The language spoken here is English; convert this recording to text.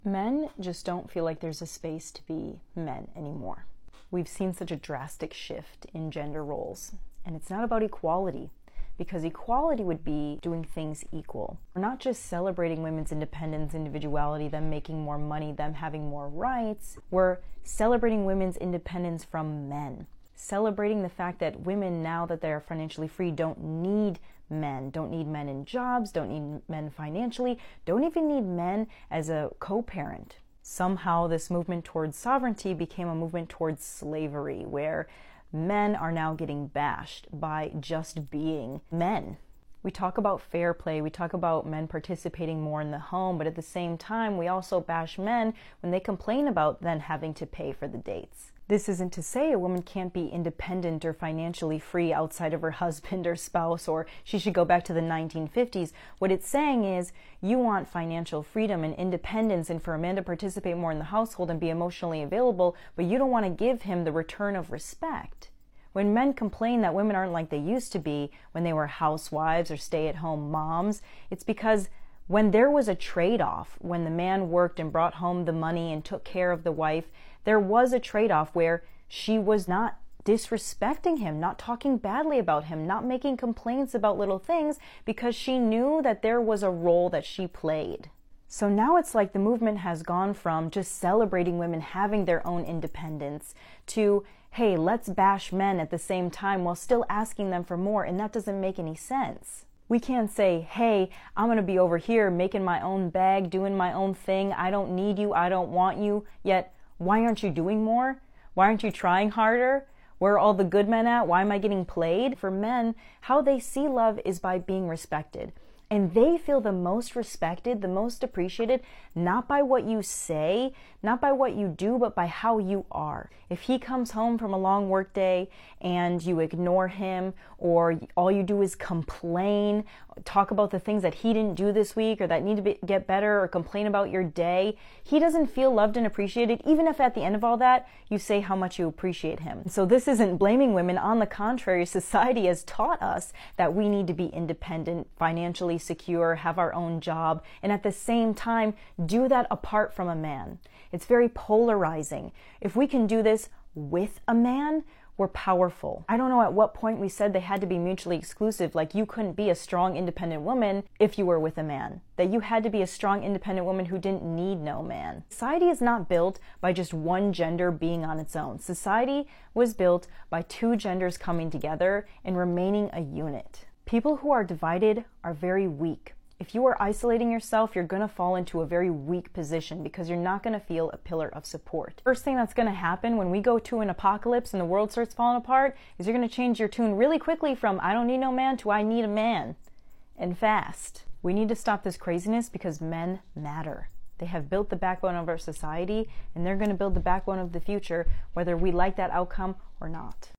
Men just don't feel like there's a space to be men anymore. We've seen such a drastic shift in gender roles, and it's not about equality, because equality would be doing things equal. We're not just celebrating women's independence, individuality, them making more money, them having more rights. We're celebrating women's independence from men. Celebrating the fact that women, now that they're financially free, don't need men. Don't need men in jobs, don't need men financially, don't even need men as a co-parent. Somehow this movement towards sovereignty became a movement towards slavery, where men are now getting bashed by just being men. We talk about fair play, we talk about men participating more in the home, but at the same time, we also bash men when they complain about then having to pay for the dates. This isn't to say a woman can't be independent or financially free outside of her husband or spouse, or she should go back to the 1950s. What it's saying is you want financial freedom and independence and for a man to participate more in the household and be emotionally available, but you don't want to give him the return of respect. When men complain that women aren't like they used to be when they were housewives or stay-at-home moms, it's because when there was a trade-off, when the man worked and brought home the money and took care of the wife, there was a trade-off where she was not disrespecting him, not talking badly about him, not making complaints about little things, because she knew that there was a role that she played. So now it's like the movement has gone from just celebrating women having their own independence to, hey, let's bash men at the same time while still asking them for more, and that doesn't make any sense. We can't say, hey, I'm going to be over here making my own bag, doing my own thing, I don't need you, I don't want you, yet why aren't you doing more? Why aren't you trying harder? Where are all the good men at? Why am I getting played? For men, how they see love is by being respected. And they feel the most respected, the most appreciated, not by what you say, not by what you do, but by how you are. If he comes home from a long work day and you ignore him, or all you do is complain, talk about the things that he didn't do this week or that need to get better, or complain about your day, he doesn't feel loved and appreciated, even if at the end of all that, you say how much you appreciate him. So this isn't blaming women. On the contrary, society has taught us that we need to be independent, financially secure, have our own job, and at the same time, do that apart from a man. It's very polarizing. If we can do this with a man, we're powerful. I don't know at what point we said they had to be mutually exclusive, like you couldn't be a strong, independent woman if you were with a man. That you had to be a strong, independent woman who didn't need no man. Society is not built by just one gender being on its own. Society was built by two genders coming together and remaining a unit. People who are divided are very weak. If you are isolating yourself, you're going to fall into a very weak position because you're not going to feel a pillar of support. First thing that's going to happen when we go to an apocalypse and the world starts falling apart is you're going to change your tune really quickly from I don't need no man to I need a man, and fast. We need to stop this craziness because men matter. They have built the backbone of our society, and they're going to build the backbone of the future, whether we like that outcome or not.